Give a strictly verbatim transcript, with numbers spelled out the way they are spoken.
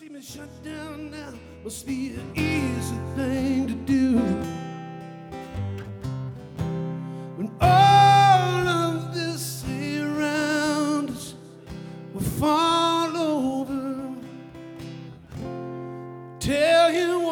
See me shut down now must be an easy thing to do. When all of this around us will fall over, tell him what